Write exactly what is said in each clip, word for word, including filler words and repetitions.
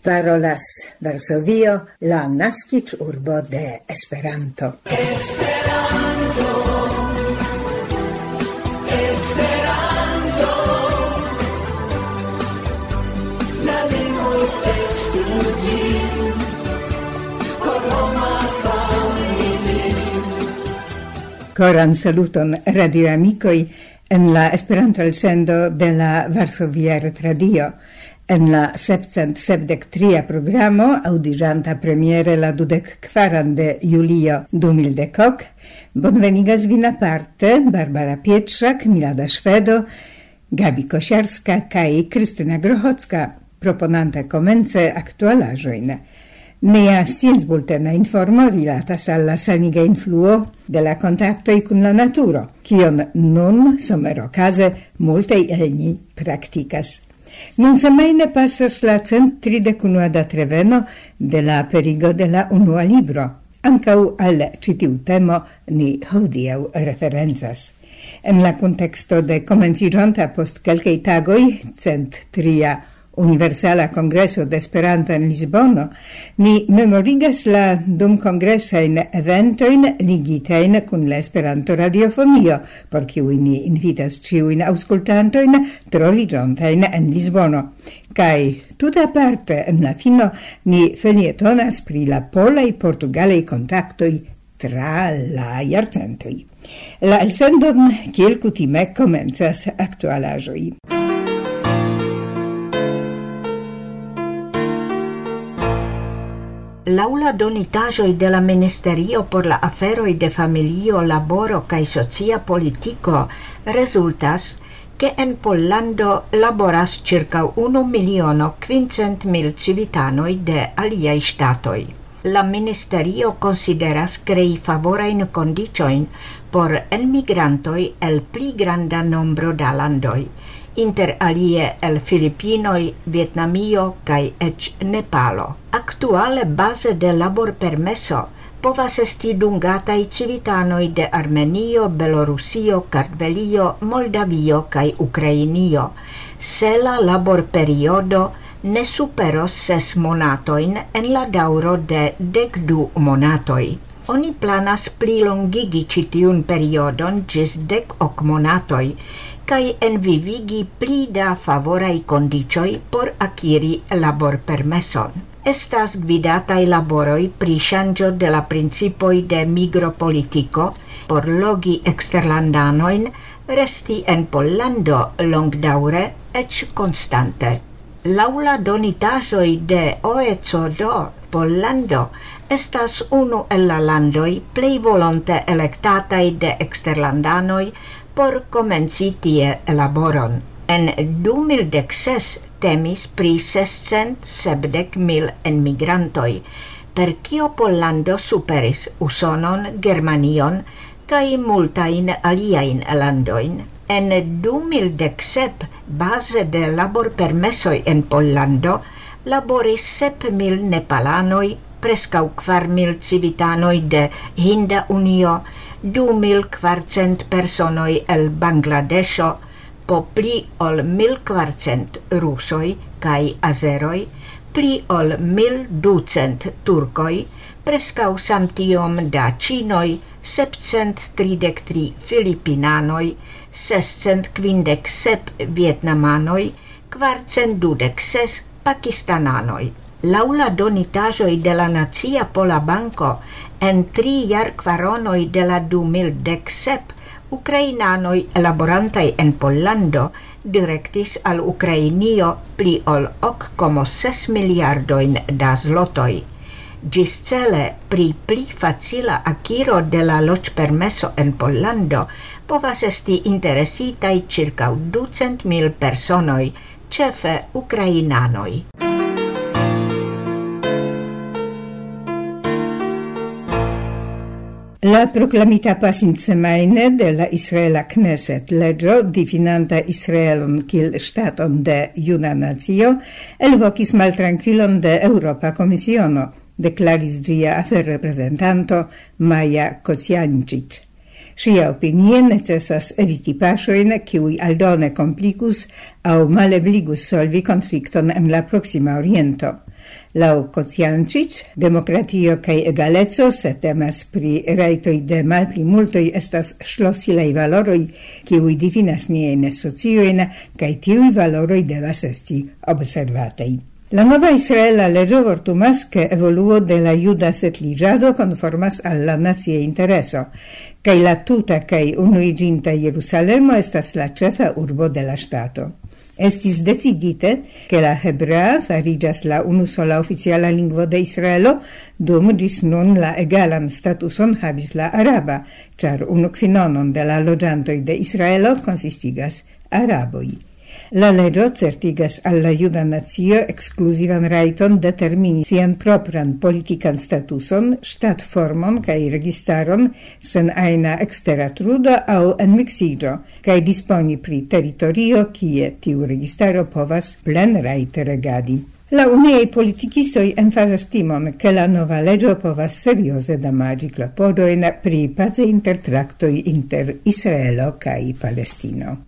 Parolas Varsovio, la naskiĝurbo de Esperanto. Esperanto, Esperanto, la lingvo estu ĝi, por homa familio. Koran saluton, radioamikoj, en la Esperanto-elsendo de la Varsovia Retradio. En la sepcent sepdek tria programo, audiĝanta premiere la dudek kvaran de julio du mil dekok, bonvenigas vin aparte Barbara Pietrzak, Milada Szwedo, Gabi Kosiarska kaj Krystyna Grochocka, proponante komence aktualaĵojn. Nia sciencbultena informo rilatas al la saniga influo de la kontaktoj kun la naturo, kion nun somerokaze multaj el ni praktikas. Nun semajne pasas la cent tridek unua datreveno de la perigo de la unua libro. Ankaŭ al ĉi tiu temo ni hodiaŭ referencas. En la konteksto de komenciĝonta post kelkaj tagoj cent tria Universala Kongreso de Esperanto en Lisbono, ni memorigas la dum kongresajn eventojn ligitajn kun la Esperanto radiofonio, por kiuj ni invitas ĉiujn aŭskultantojn troviĝontajn en Lisbono. Kaj tute aparte en la fino ni felietonas pri la polaj portugalaj kontaktoj tra la jarcentoj. La elsendon kiel kutime komencas aktualaĵoj. Laŭ la donitaĵoj de la Ministerio por la aferoj de familio, laboro kaj socia politiko rezultas, ke en Pollando laboras ĉirkaŭ unu miliono kvincent mil civitanoj de aliaj ŝtatoj. La Ministerio konsideras krei favorajn kondiĉojn por enmigrantoj el pli granda nombro da landoj, inter alie el Filipinoj, Vietnamio kaj eĉ Nepalo. Aktuale baze de laborpermeso povas esti dungataj civitanoj de Armenio, Belorusio, Kartvelio, Moldavio kaj Ukrainio, se la laborperiodo ne superos ses monatojn en la daŭro de dek du monatoj. Oni planas plilongigi ĉi tiun periodon ĝis dek ok monatoj, kaj envivigi pli da favoraj kondiĉoj por akiri laborpermeson. Estas gvidataj laboroj pri ŝanĝo de la principoj de migropolitiko por logi eksterlandanojn resti en Pollando longdaŭre eĉ konstante. Laŭ la donitaĵoj de O E C D, Pollando estas unu el la landoj plej volonte elektataj de eksterlandanoj por komenci tie laboron. En du mil dek ses temis pri sescent sepdek mil enmigrantoj, per kio Pollando superis Usonon, Germanion kaj multajn aliajn landojn. En du mil dek sep, baze de laborpermesoj en Pollando, laboris sep mil nepalanoj, preskaŭ kvar mil civitanoj de Hinda Unio, du mil kvarcent personoj el Bangladeŝo, po pli ol mil kvarcent rusoj kaj azeroj, pli ol mil ducent turkoj, preskaŭ samtiom da ĉinoj, sepcent tridek tri filipinanoj, sescent kvindek sep vietnamanoj, kvarcent dudek ses pakistananoj. Laŭ la donitaĵoj de la Nacia Pola Banko, en tri jarkvaronoj de la du mil dek sep, ukrainanoj laborantaj en Pollando direktis al Ukrainio pli ol ok komo ses miliardojn da zlotoj. Ĝiscele pri pli facila akiro de la loĝpermeso en Pollando povas esti interesitaj ĉirkaŭ ducent mil personoj, ĉefe ukrainanoj. La proclamita pasintsemajne de la Israela Knesset leĝo difinanta Israelon kiel ŝtaton de juna nacio elvokis maltrankvilon de Eŭropa Komisiono, deklaris ĝia aferreprezentanto Maja Kocijancic. Sia opinie necessas eviti paŝojn, kiuj aldone komplicus aŭ malebligus solvi konflikton en la Proksima Oriento. Laŭ Kocijancic, demokratio kaj egaleco, se temas pri rajtoj de malplimultoj, estas ŝlosilaj valoroj, kiuj difinas niajn sociojn, kaj tiuj valoroj devas esti observataj. La nova israela legio vortumas che evoluo de la juda setligiado conformas alla nazie intereso, cae la tuta cae unuiginta Jerusalemo estas la cefa urbo de la stato. Estis decidite che la hebrea farigas la unusola oficiala lingvo de Israelo, dum gis nun la egalan statuson havis la araba, char unu quinonon de la loĝantoj de Israelo consistigas araboi. La legio certigas alla juda nazio exclusivan rajton determini sian propran politikan statuson, ŝtatformon kaj registaron sen ajna ekstera trudo aŭ enmiksiĝo, kaj disponi pri teritorio, kie tiu registaro povas plenrajte regadi. La uniaj politikistoj emfazas timon, ke la nova legio povas serioze damaĝi klopodojn pri pacaj intertraktoj inter Israelo kaj Palestino.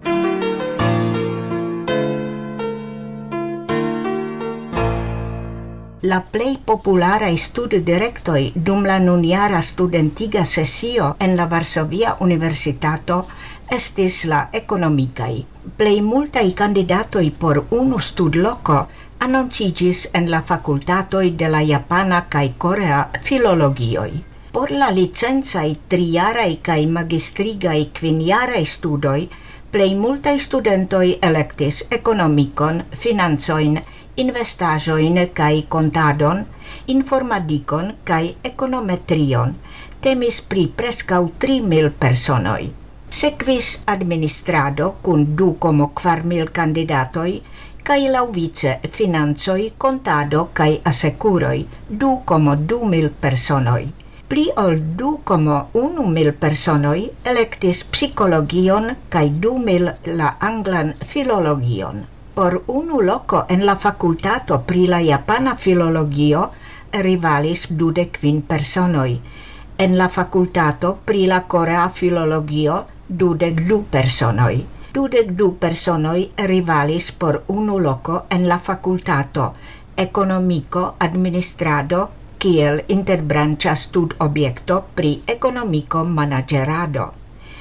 La plej popularaj studdirektoj dum la nunjara studentiga sesio en la Varsovia Universitato estis la ekonomikaj. Plej multaj kandidatoj por unu studloko anonciĝis en la fakultatoj de la japana kaj korea filologioj. Por la licencaj trijaraj kaj magistrigaj kvinjaraj studoj, plej multaj studentoj elektis ekonomikon, financojn, investaĵojn kaj kontadon, informadikon kaj ekonometrion. Temis pri preskaŭ tri mil personoj. Sekvis administrado kun du komo kvar mil kandidatoj kaj laŭvice financoj, kontado kaj asekuroj, du komo du mil personoj. Pli ol du komo unu mil personoj elektis psikologion kaj du mil la anglan filologion. Por unu loko en la fakultato pri la japana filologio rivalis dudek kvin personoj. En la fakultato pri la korea filologio dudek du personoj. Dudek du personoj rivalis por unu loko en la fakultato ekonomiko administrado kiel interbranĉa studobjekto pri ekonomiko manaĝerado.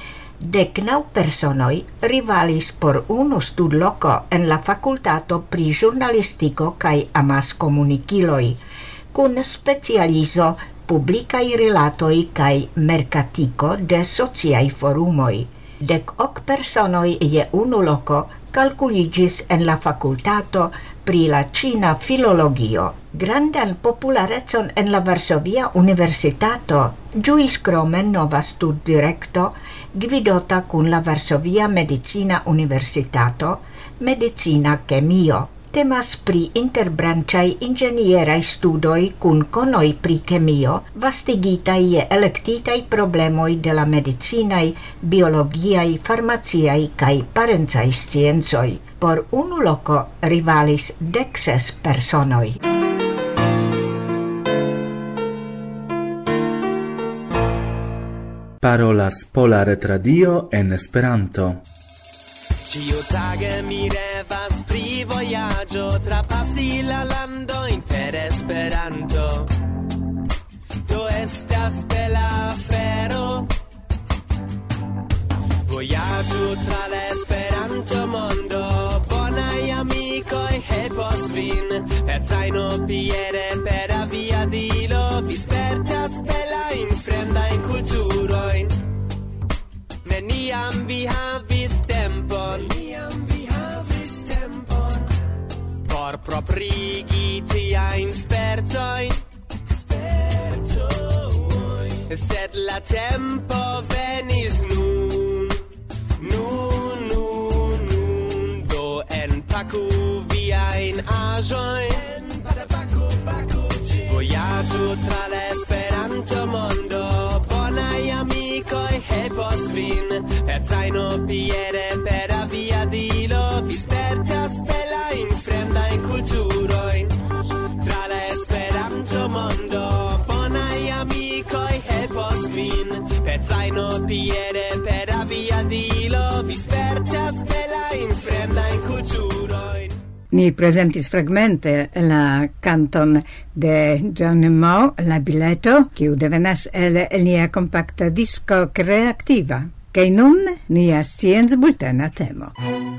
Dek naŭ personoj rivalis por unu studloko en la fakultato pri ĵurnalistiko kaj amaskomunikiloj, kun specializo publikaj rilatoj kaj merkatiko de sociaj forumoj. Dek ok personoj je unu loko kalkuliĝis en la fakultato pri la ĉina filologio. Grandan popularecon en la Varsovia Universitato ĝuis krome nova studdirekto gvidota kun la Varsovia Medicina Universitato, Medicina Kemio. Temas pri interbranĉaj inĝenieraj studoj kun konoj pri kemio, vastigitaj je elektitaj problemoj de la medicinaj, biologiaj, farmaciaj kaj parencaj sciencoj. Por unu loko rivalis dek ses personoj. Parolas Pola Retradio en Esperanto. Ĉiutage mi revas pri vojaĝo trapasi la landojn per Esperanto. Do estas bela afero. Vojaĝu tra la Esperanto-mondo, bonaj amikoj helpos vin. Per trajno, piede, per aviadilo, vi spertas belajn fremdajn kulturojn. Neniam vi havis tempon, neniam vi havis tempon, por proprigi tiajn spertojn, spertojn. Sed la tempo venis nun, nun, nun, nun, do enpaku viajn aĵojn, enpaku, paku ĝin. Vojaĝu tra la Esperanto-mondo, bonaj amikoj helpos vin. Per trajno, piede, per aviadilo, vi spertas belajn fremdajn kulturojn. Tra la Esperanto-mondo, bonaj amikoj helpos vin. Per trajno, piede, Ni presentis fragmente la canton de John Moe, La Bileto, kiu devenas el lia compacta disco Creativa. Kaj nun nia scienc-bultena temo.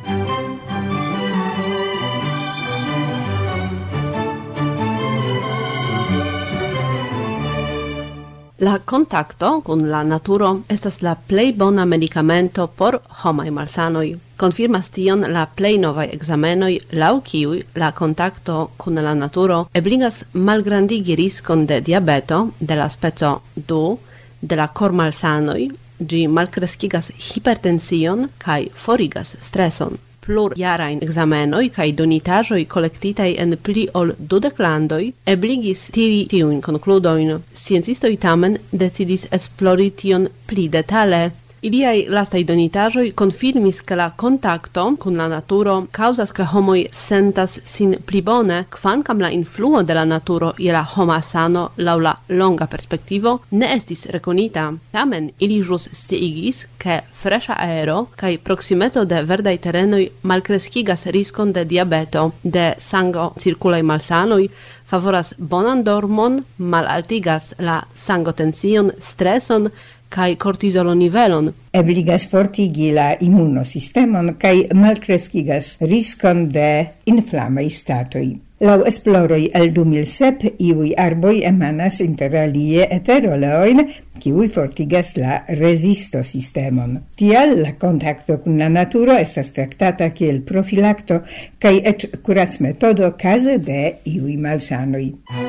La contacto con la naturo estas la plej bona medicamento por homaj malsanoj. Confirmas tion la plej novaj ekzamenoj, laŭ kiuj la kontakto kun la naturo ebligas malgrandigi riskon de diabeto de la speco du, de la kormalsanoj, ĝi malkreskigas hipertension kaj forigas streson. Plur jarajn ekzamenoj kaj donitaĵoj kolektitaj en pli ol dudek landoj ebligis tiri tiujn konkludojn. Sciencistoj tamen decidis esplori tion pli detale. Iliaj lastaj donitaĵoj konfirmis, ke la kontakto kun la naturo kaŭzas, ke homoj sentas sin pli bone, kvankam la influo de la naturo je la homa sano laŭ la longa perspektivo ne estis rekonita. Tamen ili ĵus sciigis, ke freŝa aero kaj proksimeco de verdaj terenoj malkreskigas riskon de diabeto, de sango-cirkulaj malsanoj, favoras bonan dormon, malaltigas la sangotension, streson kaj cortisolo nivelon. Ebligas fortigi la immunosistemon kaj malkreskigas riskon de inflamaj statoj. Laŭ esploroj el du mil sep iuj arboj emanas inter alie eteroleojn, kiuj fortigas la rezistosistemon. Tial la kontakto kun la naturo estas traktata kiel profilakto kaj eĉ kuracmetodo kaze de iuj malsanoj.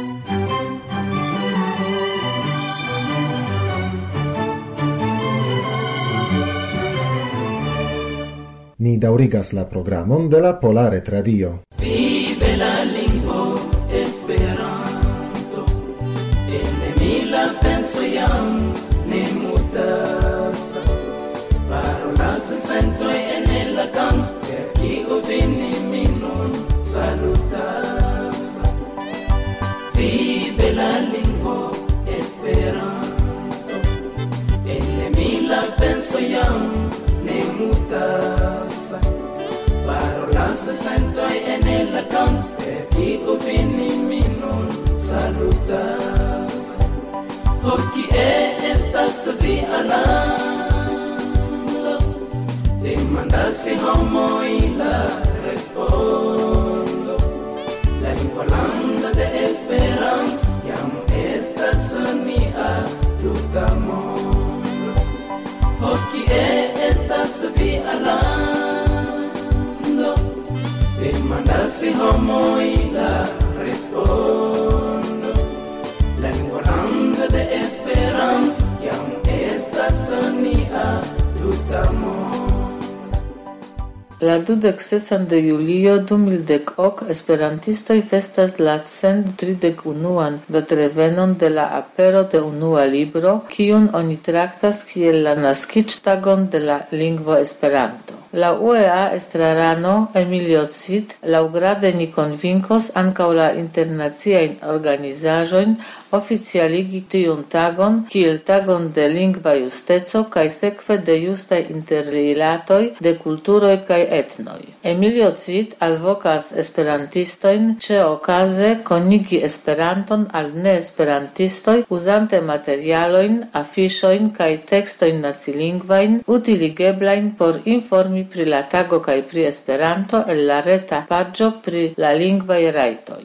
Ni daŭrigas la programon de la Pola Retradio. Vive la lingvo Esperanto, en mi la penso jam ne mutas. Parolas sentoj en la kant, per kiu vini min nun salutas. Vive la lingvo Esperanto, en mi la penso jam ne mutas. Sentoj en la kant, per kiu vini min nun salutas. Ho, kie estas via lando? Demandas homoj la respondo. La lingvolando de Esperanto jam estas nia tuta mondo. Ho, kie estas via lando? Demandas homoj la respondo. La lingvolando de Esperanto jam estas nia tuta mondo. La dudek sesan de julio du mil dek ok esperantistoj festas la cent tridek unuan datrevenon de la apero de unua libro, kiun oni traktas kiel la naskiĝtagon de la lingvo Esperanto. La U E A estrarano Emilio Cid laŭgrade ni konvinkos ankaŭ la internaciajn organizaĵojn oficialigi tiun tagon kiel tagon de lingva justeco kaj sekve de justaj interrilatoj de kulturoj kaj etnoj. Emilio Cid alvokas esperantistojn ĉeokaze konigi Esperanton al neesperantistoj uzante materialojn, afiŝojn kaj tekstojn nacilingvajn utiligeblajn por informi pri la tago kaj pri Esperanto el la reta paĝo pri la lingvaj rajtoj.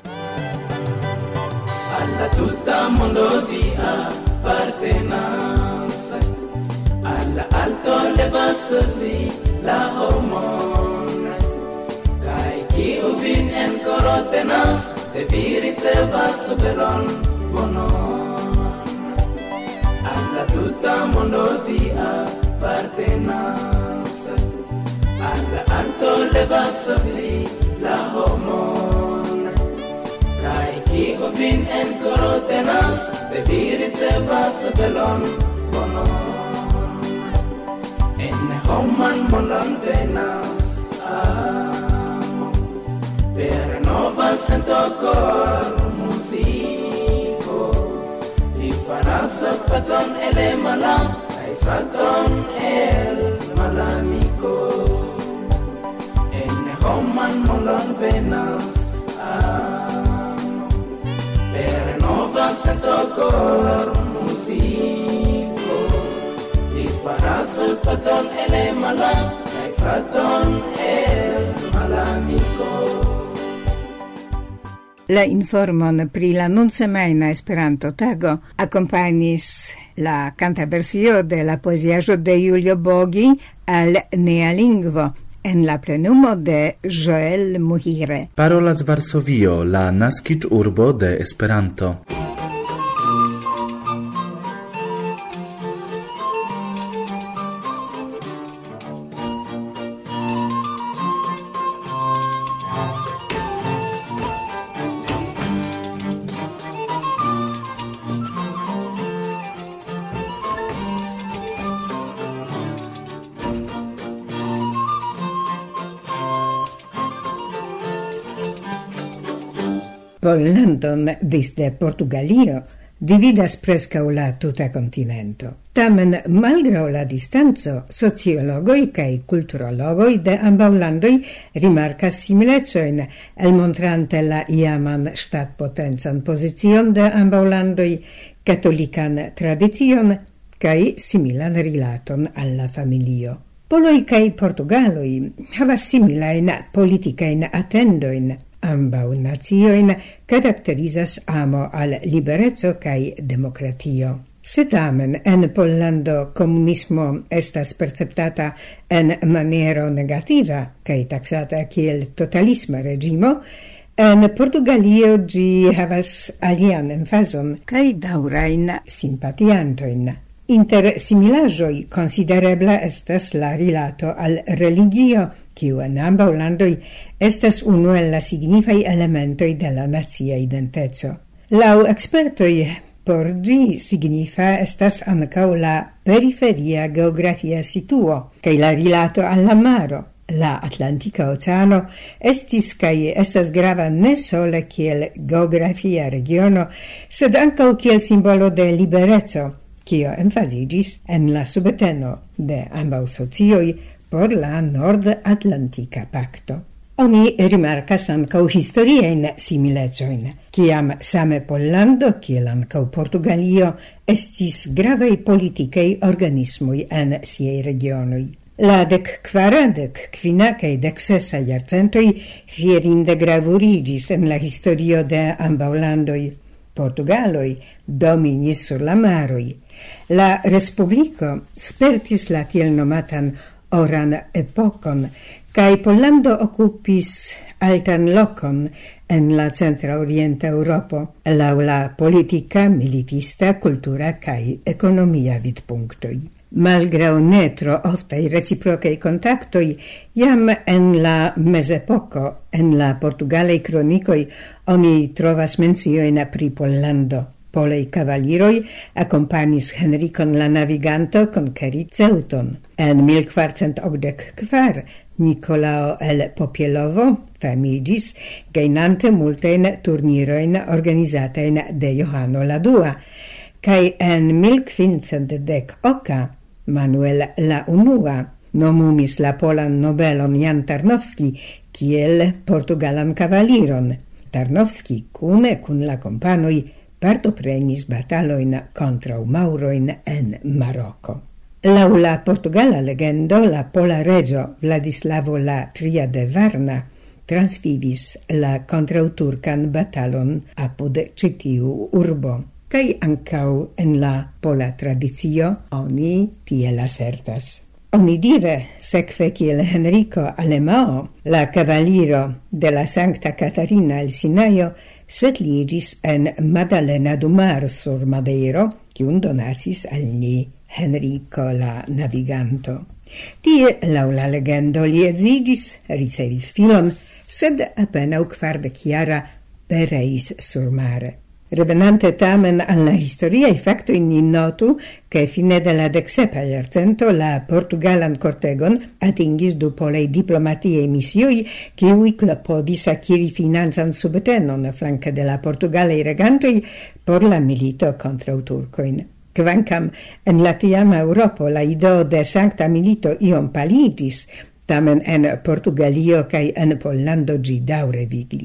Al la tuta mondo vi apartenas, al la alto levas vi la homon, kaj kiu vin en koro tenas, de vi ricevas veron bonon. Al la tuta mondo vi apartenas, al la alto levas vi la homon, kaj kiu vin en koro tenas, de vi ricevas velon bonon. En homan mondon venas amo, per nova sento kor muziko. Vi faras pacon el malam, kaj fraton el malamiko. En homan mondon venas sento cor musico vi faras il pezon e le mala e fraton e malamico. La informon pri la nuncemaina Esperanto tago accompagnis la canta versio de la poesiaĵo de Julio Bogi al Nea Lingvo en la plenumo de Joel Muhire. Parolas Varsovio, la naskiĝurbo de Esperanto. Pollandon disde Portugalio dividas prescau la tuta continento. Tamen, malgrau la distanzo, sociologoi cae culturologoi de ambau landoi rimarcas similecoin, elmontrante la iaman statpotenzan posicion de ambau landoi, catolican tradicion, cae similan rilaton alla familio. Poloi cae Portugaloi havas similain politicain attendoin. Ambau nazioin caracterizas amo al liberezzo cae democratio. Se tamen en Pollando comunismo estas perceptata en maniero negativa cae taxata kiel totalisma regimo, en Portugalio gi havas alian emfazon cae daurain simpatiantoin. Inter similajoi considerebla estas la rilato al religio, kiu en ambau landoi estas unu el la signifai elementoi de la nazia identeco. Lau expertoi por gi signifa estas ancau la periferia geografia situo, cae la rilato alla maro. La Atlantica Oceano estis cae estas grava ne sole kiel geografia regiono, sed ancau kiel simbolo de liberezzo, kio emfasigis en la subteno de ambau socioi por la Nord-Atlantica Pacto. Oni rimarcas ancau historiein similecoin, ciam same Pollando, kiel ancau Portugalio, estis gravei politikei organismui en siei regionoi. La dec quara, dec quina, cae dec sesa jarcentoi fierinde gravurigis en la historio de ambau landoi. Portugaloi dominis sur la maroi. La Respublico spertis la tiel nomatan oran epocon, cae Pollando occupis altan locon en la centra orienta Europo, lau la politica, militista, cultura cae economia vidpunktoi. Malgrau ne tro oftai reciprocei contactoi, jam en la mezepoco, en la Portugalei cronicoi, oni trovas mencioin pri Pollando. Polei cavaliroi accompagnis Henricon la naviganto conqueri Ceuton. En mil quarcent octdec quar Nicolao el Popielovo famigis, gainante multein turniroin organizatein de Johano la Dua, cae en mil quincent dec oca Manuel la Unua nomumis la polan nobelon Jan Tarnowski kiel portugalan cavaliron. Tarnowski, cune cun la companoi, partoprenis bataloin contra Mauroin en Marocco. Lau la portugala legendo, la pola regio Vladislavo la Tria de Varna transvivis la contrauturcan batalon apud citiu urbo. Kai ancau en la pola tradicio oni tiel asertas. Oni dire, sekve kiel Henrico Alemao, la cavaliro de la Sancta Catarina el Sinaio, setligis en Madalena du Mar sur Madeiro, kiun donacis al li Henrico la naviganto. Tie, lau la legendo, li edzigis, ricevis filon, sed appenau kvardekjara pereis sur mare. Revenante tamen alla historiae factoi ni notu che fine de la decsepa jarcento la Portugalan cortegon atingis du polei diplomatiei missioi kiui clopodis acquiri finanzan subtenon flanque de la Portugalei regantoi por la milito contra turcoin. Kvankam en la tiama Europo la ideo de sancta milito iom paligis, tamen en Portugalio cae en Pollando gi daure viglis.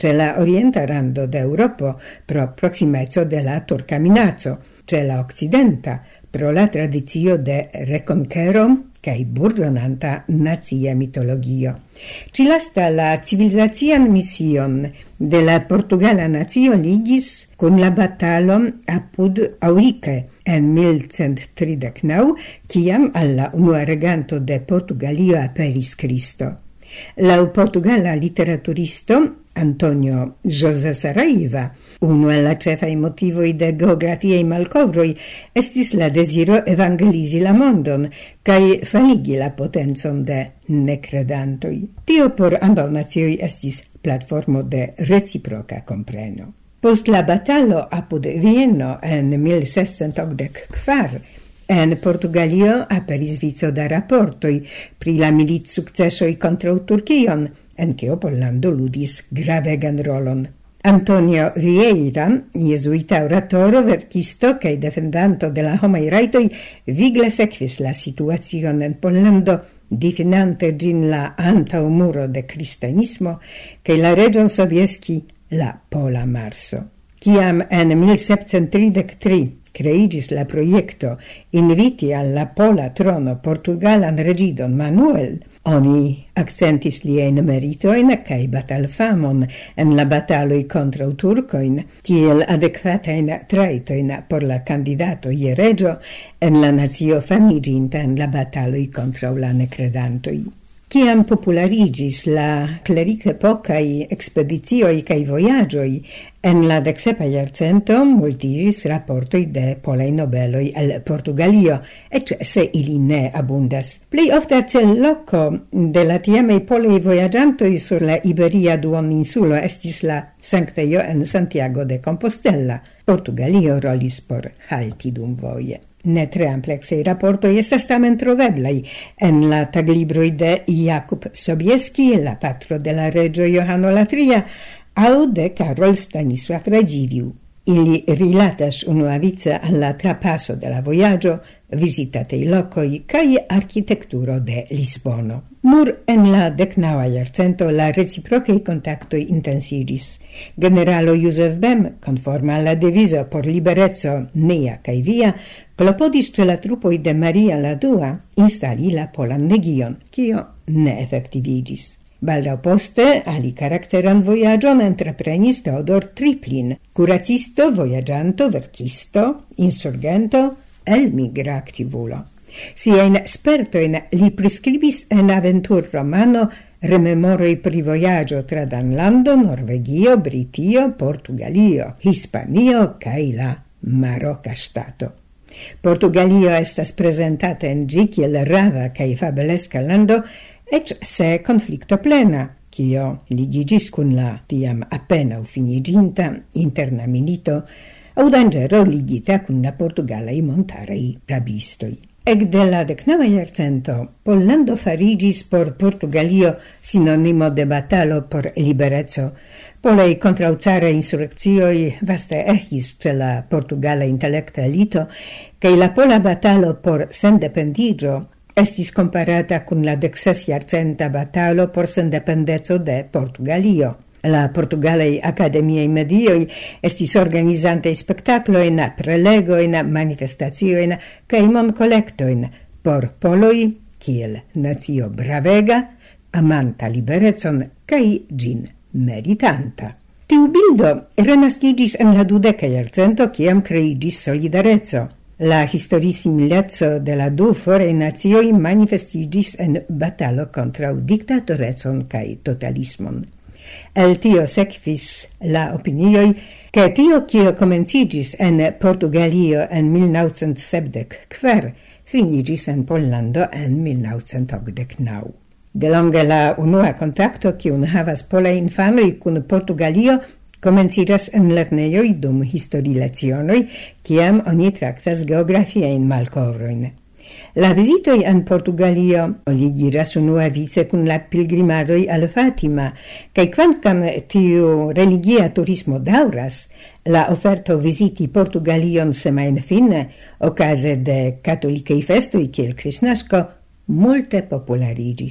ce la orienta rando de Europo pro proximezzo de la turca minaco, ce la occidenta pro la tradizio de reconquero cae burgeonanta nazia mitologio. Ci lasta la civilizazian mission de la Portugala nazio ligis con la batalo apud Aurique en mil cent tridec nau, ciam alla unua reganto de Portugalio aperis Cristo. Lau portugala literaturisto Antonio José Saraiva, uno el la cefai motivoi de geografiei malcovroi, estis la desiro evangelisi la mondon, cae faligi la potenzon de necredantoi. Tio por ambau nazioi estis platformo de reciproca compreno. Post la batalo apud Vieno en mil sescent octec kvar, en Portugalio aperis vico da raportoi pri la milit successoi contra Turkion, en queo Pollando ludis gravegan rolon. Antonio Vieira, jesuita oratoro, verkisto cae defendanto de la homai raitoi, vigle sekvis la situacion en Pollando, difinante gin la antau muro de cristianismo, cae la region Sobieski la Pola Marso. Ciam en mil septcent tridec tri creigis la proiecto inviti alla Pola trono portugalan regidon Manuel, oni accentis liein meritoin cae batalfamon en la bataloi contra turcoin, kiel adequatein traitoin por la candidato je regio en la nazio famiginta en la bataloi contra la necredantoi. Ciam popularigis la cleric epocai expedizioi cae voyagioi, en la dexepa jarcento multigis rapportoi de polei nobeloi el Portugalio, ec se ili ne abundas. Plei ofte cel loco de la tiamei polei voyagiantoi sur la Iberia duoninsulo estis la sancteio en Santiago de Compostela. Portugalio rolis por halti dum voje. Ne tre amplexei rapportoi estas tamen troveblai en la taglibroi de Jakub Sobieski, la patro de la regio Johano Latria, au de Karol Stanisław Radziwiłł. Ili rilatas unuavice alla trapasso de la voyaggio, visitatei locoi, cae architecturo de Lisbono. Nur en la decnaua jarcento la reciprocei contactoi intensiris. Generalo Józef Bem, conforma alla deviso por liberezzo nea cae via, clopodis ce la trupoi de Maria la Dua instali la Polan legion, cio ne effectivigis. Baldau poste ali caracteran voyagion entreprenis Teodor Triplin, curacisto, voyagianto, verkisto, insurgento, elmigra activulo. Sien spertoin li prescribis en aventur romano rememoroi pri voyagio tra Danlando, Norvegio, Britio, Portugalio, Hispanio, cae la Maroca stato. Portugalio estas presentata en gi kiel rava cae fabelesca lando, ec se conflicto plena, cio ligigis cun la tiam appena finiginta interna milito, au dangero ligita cun la portugalei montarei rabistoi. Ec de la decnava jarcento, Pollando farigis por Portugalio sinonimo de batalo por liberezzo. Polei contraucare insurreccioi vaste echis ce la portugala intellecta elito, cae la pola batalo por sendependigio estis comparata cun la dexes jarcenta batalo por sendependezo de Portugalio. La portugalei academiei medioi estis organizantei spectacloin, prelegoin, manifestazioin, cae mon collectoin por poloi, kiel nazio bravega, amanta liberecon, cae gin meritanta. Tiu bildo renascigis en la dudeca jarcento, ciam creigis solidarezzo. La historisimilezzo de la du forei nazioi manifestigis en batalo contra dictatorecon cae totalismon. El tio sekvis la opinioi che tio cio comencigis en Portugalio en mil naŭcent sepdek kvar finigis en Pollando en mil naŭcent okdek naŭ. De longe la unua contacto kiun havas polaj infanoj kun Portugalio comenciras en lernejoj dum historilecionoj, kiam oni traktas geografiajn malkovroin. La visitoj en Portugalio ligiras unuavice kun la pilgrimadoj al Fatima, kaj kvankam tiu religia turismo daŭras, la oferto viziti Portugalion semajnfine, okaze de katolikaj festoj kiel Kristnasko, multe populariĝis.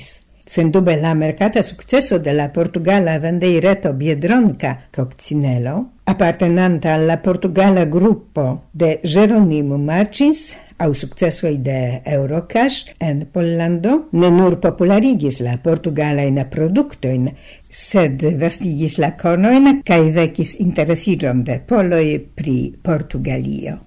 Sendube la mercata successo della Portugala vendeireto Biedronca Coccinello, appartenanta alla Portugala gruppo de Jeronimo Marcis, au successoi de Eurocash en Pollando, ne nur popularigis la Portugalain produktoin, sed vastigis la conoin, cae vecis interesigion de poloi pri Portugalio.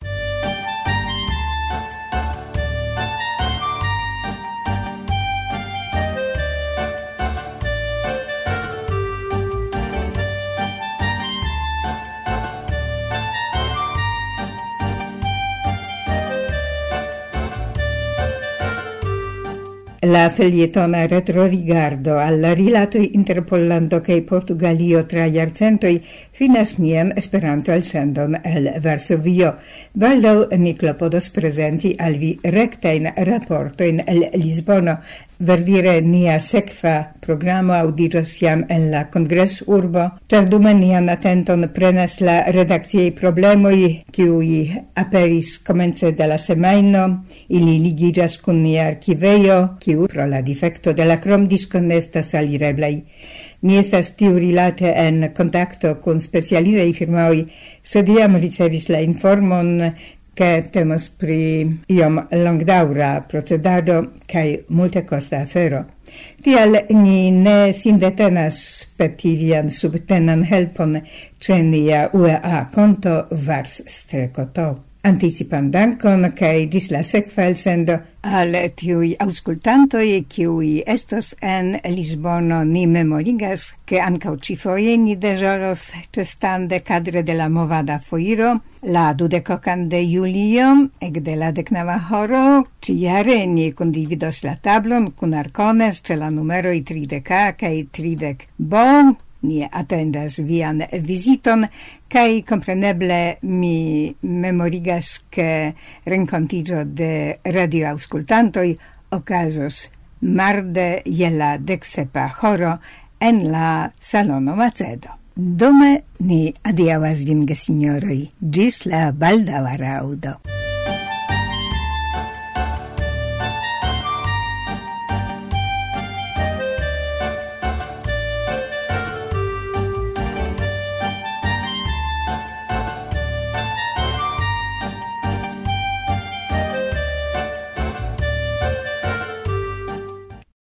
La felietona retrorigardo alla rilatoi inter Pollando cae Portugalio tra iarcentoi finas nian Esperanto elsendon el Varsovio. Baldaŭ ni klopodos presenti al vi rectain raportoin el Lisbono. Verdire nia sekva programo audiĝos jam en la kongres urbo, ĉar dume nian atenton prenas la redakciaj problemoj, kiuj aperis komence de la semajno. Ili ligiĝas kun nia arkivejo, kiu pro la difekto de la kromdisko ne estas alireblaj. Ni estas tiu rilate en kontakto kun specializaj firmaoj, sed jam ricevis la informon che temos pri iom longdaura procedado cae multe costa afero. Tial ni ne sin detenas peti vian subtenan helpon ce nia U E A konto vars strecoto. Anticipan dankon cae gis la sekva elsendo al tiui auscultantoi kiui estos en Lisbono. Ni memorigas che ancau cifoje ni deĵoros ĉestande kadre de la movada foiro la dudekokan de julio ekde la deknava horo. Ĉiujare ni kundividos la tablon kun arkones ĉe la numeroj tridek A kaj tridek B. Ni attendas vian visiton, kai compreneble mi memorigas che rencontigio de radioauscultantoi ocasos marde je la deksepa horo en la salono Macedo. Dome ni adiaŭas vin, gesignoroj, ĝis la baldaŭa raŭdo.